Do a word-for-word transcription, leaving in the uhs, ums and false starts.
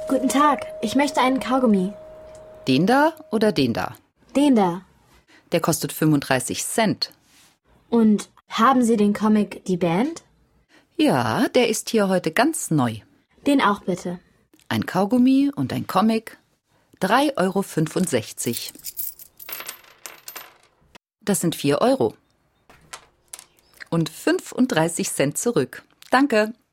Guten Tag, ich möchte einen Kaugummi. Den da oder den da? Den da. Der kostet fünfunddreißig Cent. Und haben Sie den Comic Die Band? Ja, der ist hier heute ganz neu. Den auch bitte. Ein Kaugummi und ein Comic. drei Euro fünfundsechzig. Das sind vier Euro. Und fünfunddreißig Cent zurück. Danke.